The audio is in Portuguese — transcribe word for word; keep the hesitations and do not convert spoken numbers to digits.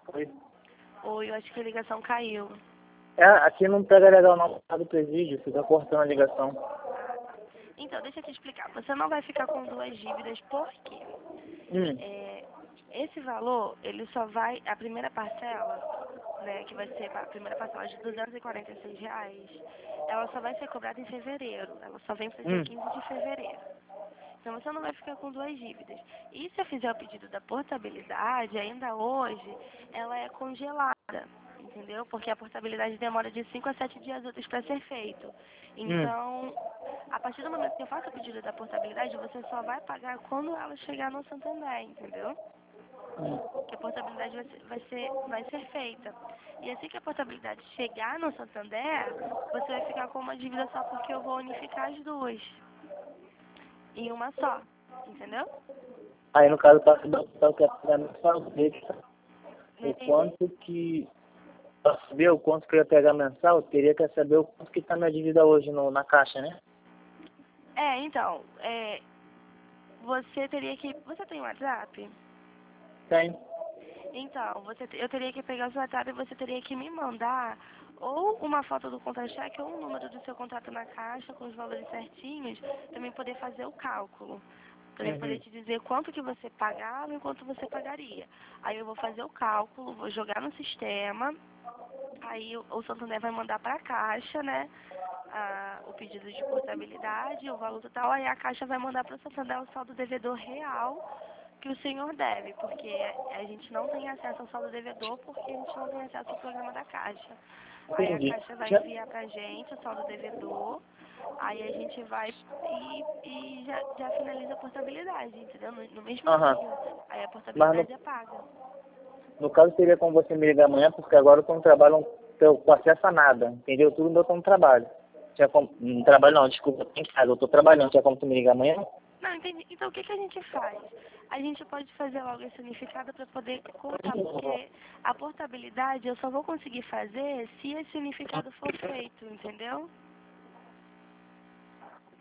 Oi. Oi, eu acho que a ligação caiu. É, aqui não pega legal não, tá do presídio, fica cortando a ligação. Então, deixa eu te explicar. Você não vai ficar com duas dívidas, por quê? Hum, É, esse valor, ele só vai, a primeira parcela, né, que vai ser a primeira parcela de duzentos e quarenta e seis reais, ela só vai ser cobrada em fevereiro. Ela só vem para dia hum, quinze de fevereiro. Então você não vai ficar com duas dívidas. E se eu fizer o pedido da portabilidade, ainda hoje, ela é congelada, entendeu? Porque a portabilidade demora de cinco a sete dias úteis para ser feito. hum, Então, a partir do momento que eu faço o pedido da portabilidade, você só vai pagar quando ela chegar no Santander, entendeu? hum. Que a portabilidade vai ser, vai ser, vai ser feita. E assim que a portabilidade chegar no Santander, você vai ficar com uma dívida só porque eu vou unificar as duas em uma só, entendeu? Aí no caso para saber o que é pagar mensal, Não o entendi. quanto que, para saber o quanto que eu ia pegar mensal, eu teria que saber o quanto que tá minha dívida hoje no, na caixa, né? É, então, é, você teria que... Você tem WhatsApp? Tem. Então, você, eu teria que pegar o seu WhatsApp e você teria que me mandar ou uma foto do contra-cheque ou um número do seu contrato na caixa com os valores certinhos, para mim poder fazer o cálculo. Para mim poder Uhum. te dizer quanto que você pagava e quanto você pagaria. Aí eu vou fazer o cálculo, vou jogar no sistema, aí o, o Santander vai mandar para a caixa, né? A, o pedido de portabilidade, o valor total, aí a caixa vai mandar para o Santander o saldo devedor real que o senhor deve, porque a gente não tem acesso ao saldo devedor porque a gente não tem acesso ao programa da Caixa. Aí a Entendi. Caixa vai Já, enviar pra gente o saldo devedor, aí a gente vai e, e já, já finaliza a portabilidade, entendeu? No, no mesmo aham. dia. Aí a Mas no, portabilidade é paga. no caso seria como você me ligar amanhã, porque agora eu tô no trabalho, não tô com acesso a nada, entendeu? Tudo meu tô no trabalho. Tinha como, não trabalho não, desculpa, tô em casa, eu tô trabalhando, tinha como tu me ligar amanhã? Não, entendi. Então o que, que a gente faz? A gente pode fazer logo esse unificado para poder cortar, porque a portabilidade eu só vou conseguir fazer se esse unificado for feito, entendeu?